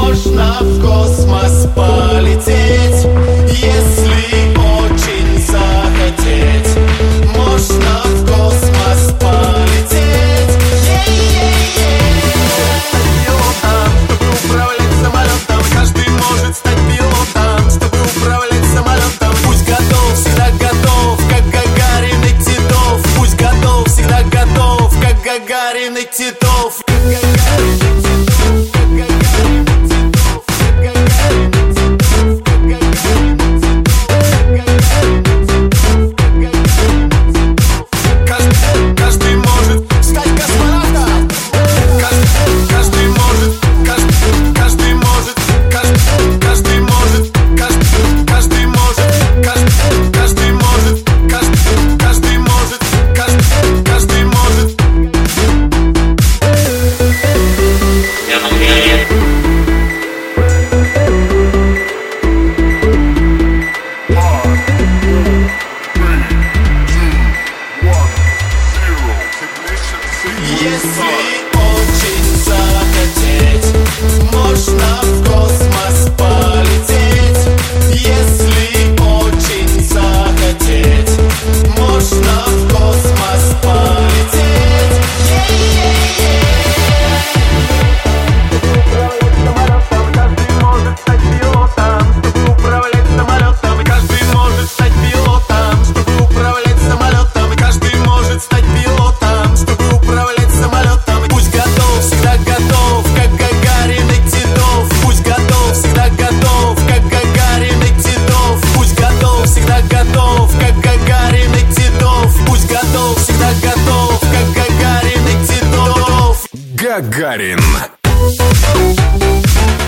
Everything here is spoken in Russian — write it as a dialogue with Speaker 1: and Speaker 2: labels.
Speaker 1: Можно в космос полететь, если очень захотеть. Можно в космос полететь. Пилотом, чтобы управлять самолетом. Каждый может стать пилотом, чтобы управлять самолетом. Пусть готов, всегда готов, как Гагарин и Титов. Пусть готов, всегда готов, как Гагарин и Титов. Если очень захотеть, можно в космос полететь. Если очень захотеть, можно в космос полететь. Каждый может стать пилотом, чтобы управлять самолетом. Каждый может стать пилотом, чтобы управлять самолетом. Каждый может стать пилотом, чтобы управлять самолетом. Пусть готов, всегда готов, как Гагарин и Титов. Пусть готов, всегда готов, как Гагарин и Титов. Пусть готов, всегда готов, как Гагарин и Титов. Пусть готов, всегда готов, как Гагарин и Титов.
Speaker 2: Гагарин.